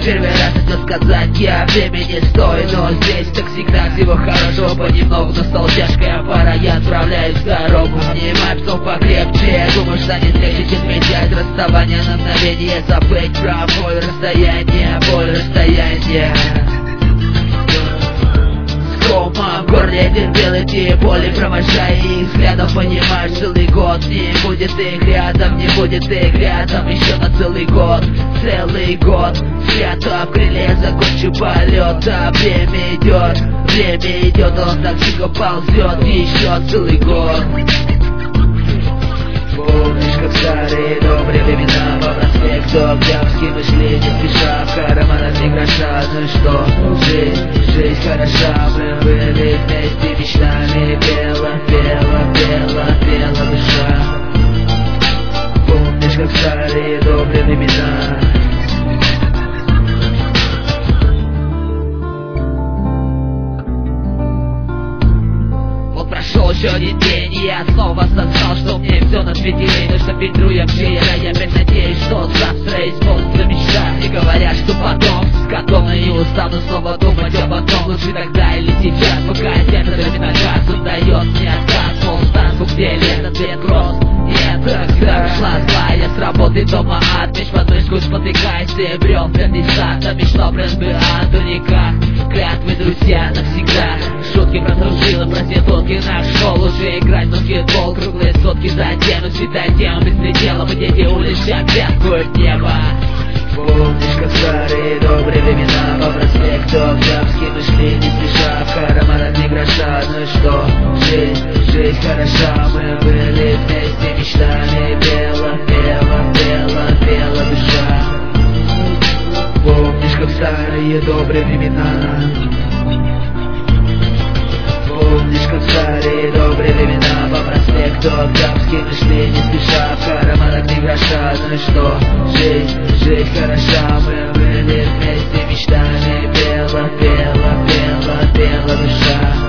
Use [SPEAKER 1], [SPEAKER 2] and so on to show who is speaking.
[SPEAKER 1] первый раз хотел сказать я: время не стой, но здесь, как всегда, всего хорошего понемногу. Настала тяжкая пора, я отправляюсь в дорогу. Внимай, псов покрепче, думаю, станет легче, чем отмечать расставание на мгновение. Забыть про боль, боль расстояния. Кома в горле терпел эти боли, провожая их взглядом, понимаешь, целый год не будет их рядом, не будет их рядом еще на целый год. Свято в крыле, закончу полет, а время идет, он так тихо ползет еще целый год. Помнишь, как старые добрые времена по проспекту Октябрьский мы шли не спеша, в карманах ни гроша. Ну что, жизнь хороша, мы были вместе, мечтами пела душа. Помнишь, как старые добрые времена. Прошел еще один день, и я снова осознал, что мне все на свете но что фильтруя вчера. Я опять надеюсь, что завтра исполнится мечта. И говорят, что потом готов и устану снова думать об одном. Лучше тогда или сейчас, пока это на газ дает мне отказ. Мол, станку, где лето, цвет роз. Нет, когда шла злая с работы дома ад, меж подмышку спотыкаясь, ты брел пятый сад. А мечта БА, турниках, клятвы друзья навсегда. Шутки про дружила, проститутки, наш школ уже играть в баскетбол. Круглые сотки задену, светотем, беспредела. Мы дети улиц, пяткую в небо. Помнишь, как старые добрые времена по проспекту Октябрьский мы шли не спеша, в карманах ни гроша. Ну что, жизнь хороша, мы были вместе, мечтами пела душа. Помнишь, как старые добрые времена. Помнишь, как старые добрые времена по проспекту Октябрьский мы шли не спеша, в карманах ни гроша. Ну что, жизнь хороша, мы были вместе, мечтами пела душа.